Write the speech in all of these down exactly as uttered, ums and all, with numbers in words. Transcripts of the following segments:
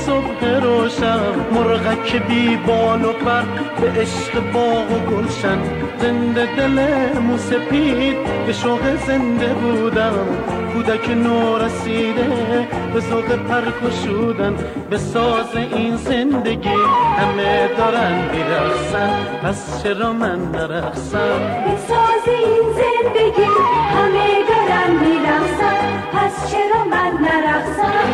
صبح روشن، مرغک بی بال و پر به عشق باغ و گلشن، زنده دل موسپید به شوق زنده بودم، کودک نورسیده به ذوق پرکشودن، به ساز این زندگی همه دارن میرقصن، پس چرا من نرقصم؟ به ساز این زندگی همه دارن میرقصن، پس چرا من نرقصم؟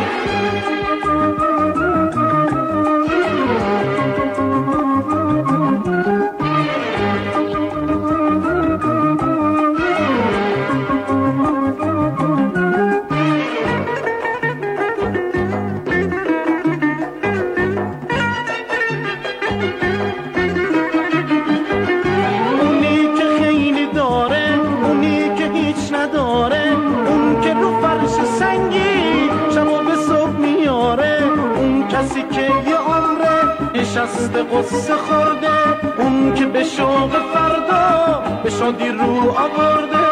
کسی که یه عمره نشسته قصه خورده، اون که به شوق فردا به شادی رو آورده،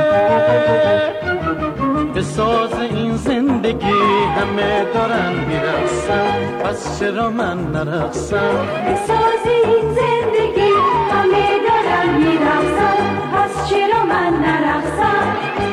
به ساز این زندگی همه دارن میرقصن، پس چرا من نرقصم؟ به ساز این زندگی همه دارن میرقصن، پس چرا من نرقصم؟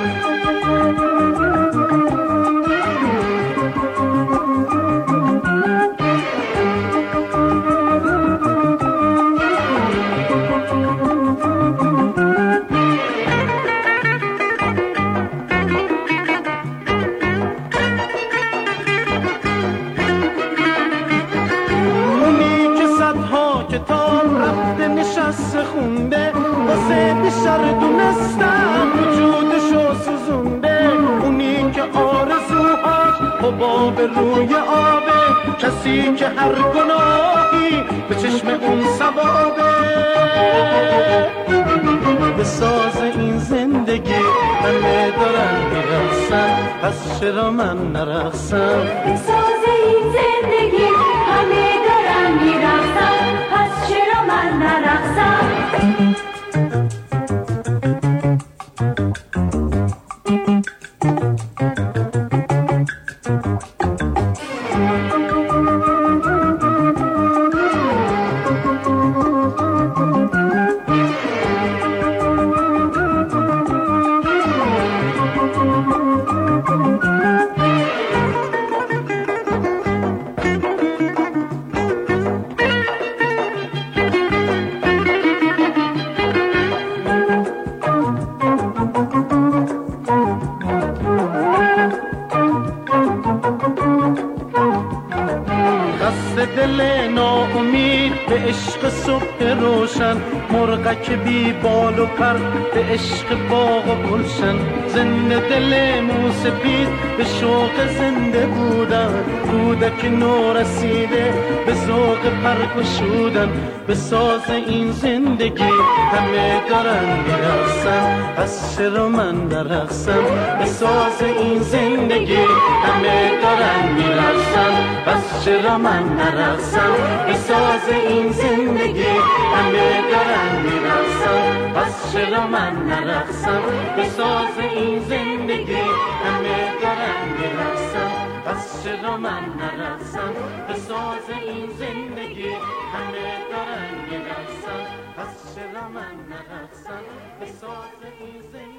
نشسته خونده واسه شر دونستم وجودشو سوزونده، اونی که آرزوهاش حباب روی آبه، کسی که هر گناهی به چشم اون ثوابه، به ساز این زندگی همه دارن میرقصن، پس چرا من نرقصم؟ به ساز این زندگی همه دارن میرقصن، پس چرا من نرقصم؟ دل ناامید به عشق صبح روشن، مرغک بی بال و پر به عشق باغ و گلشن، زنده دل موسپید به شوق زنده بودن، کودک نورسیده به ذوق پرگشودن، به ساز این زندگی همه دارن میرقصن، پس چرا من نرقصم؟ به ساز این زندگی همه دارن میرقصن، پس چرا من نرقصم؟ به ساز این زندگی همه دارن میرقصن، پس چرا من نرقصم؟ به ساز این زندگی همه دارن میرقصن، پس چرا من نرقصم؟ به ساز این زندگی همه دارن میرقصن، پس چرا من نرقصم؟ به ساز این زندگی